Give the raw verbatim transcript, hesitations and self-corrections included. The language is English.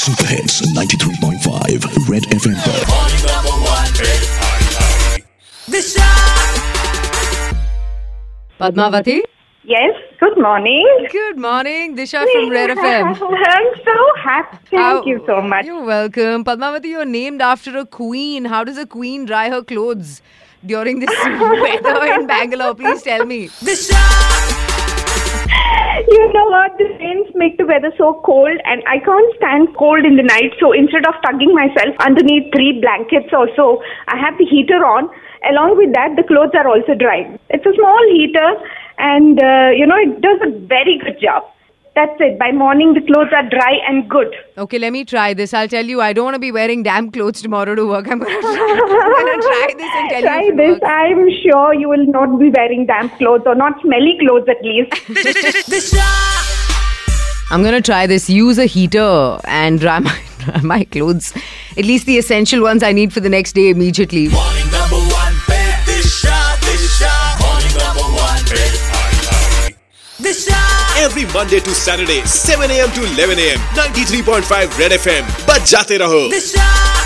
Super hits ninety-three point five red FM पर। Padmavati? Yes, good morning. Good morning, Disha from Red F M. I'm so happy. Thank How- you so much. You're welcome. Padmavati, you're named after a queen. How does a queen dry her clothes during this weather in Bangalore? Please tell me. You know what? The rains make the weather so cold and I can't stand cold in the night. So instead of tugging myself underneath three blankets or so, I have the heater on. Along with that, the clothes are also drying. It's a small heater and, uh, you know, it does a very good job. That's it. By morning, the clothes are dry and good. Okay, let me try this. I'll tell you, I don't want to be wearing damp clothes tomorrow to work. I'm going to try, I'm gonna try this and tell Try you if it this. works. I'm sure you will not be wearing damp clothes or not smelly clothes at least. I'm going to try this. Use a heater and dry my, dry my clothes. At least the essential ones I need for the next day immediately. Morning number one, Disha, Disha. Morning number one, Disha. Every Monday to Saturday, seven a.m. to eleven a.m. ninety-three point five Red F M. बज जाते रहो.